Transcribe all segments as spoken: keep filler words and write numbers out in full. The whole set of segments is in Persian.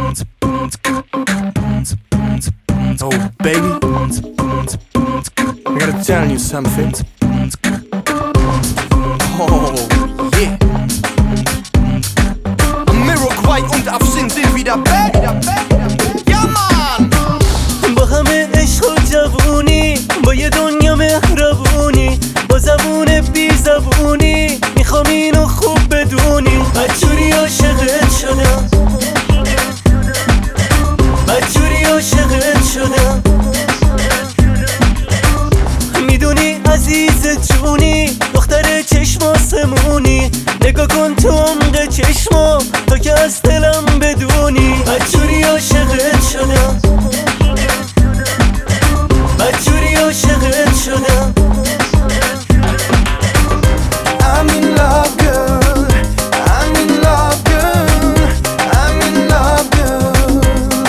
Oh baby, I gotta tell you something. Oh yeah. Amirokvai und Afsin sind wieder back. Ja man. با همه عشق و جوونی، با یه دنیا مهربونی، با زبون بی زبونی میخوام اینو خوب بدونی. بدجوری عاشقت شدم، بدجوری عاشقت شدم. میدونی عزیز جونی، دختر چشم آسمونی، نگاه کن تو عمق چشما تا که از دلم بدونی. بدجوری عاشقت شدم، بدجوری عاشقت شدم. I'm in love girl, I'm in love girl, I'm in love girl.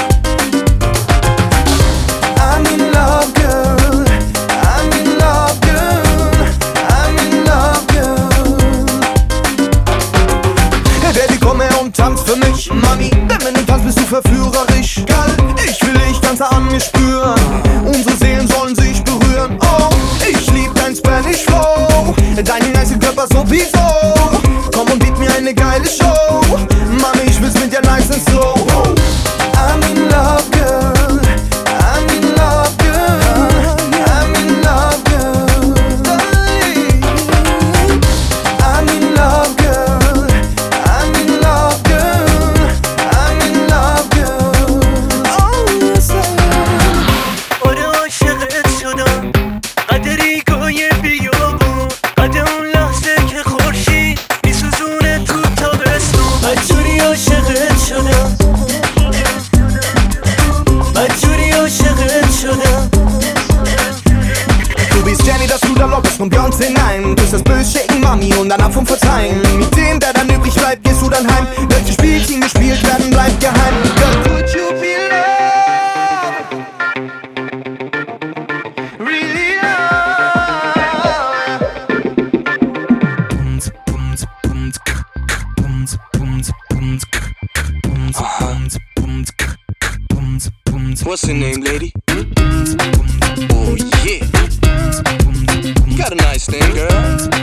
I'm in love girl, I'm in love girl, I'm in love girl. Hey Baby, komm her und tanz für mich, Mami. Denn wenn du tanzt, bist du verführerisch. Geil, ich will dich ganz an mir spüren. Unsere Seelen sollen sich berühren. Oh, ich lieb dein Spanish Flow, deinen nice Körper sowieso. Komm und biet mir eine geile Show. Mami, ich will's mit dir nice and slow. I'm in love, girl. I'm in love, girl. I'm in love, girl. I'm in love, girl. I'm in love, girl. I'm in love, girl. Oh, yes, آره عاشقت شدم، قدری گوی بیابون، قد اون لحظه که خورشید میسوزونه تو تابستون. بدجوری عاشقت شدم، بدجوری عاشقت شدم. Du bist Jenny, das Ruder Lockes von Beyoncé, nein. Du bist das Böse Shaken Mami und dann ab vom Verzeihen. Mit dem, der dann übrig bleibt, gehst du dann heim. Welche Spielchen gespielt werden, bleibt geheim. Girl, could you feel love? Really love? What's your name, lady? Oh yeah. You got a nice thing, girl.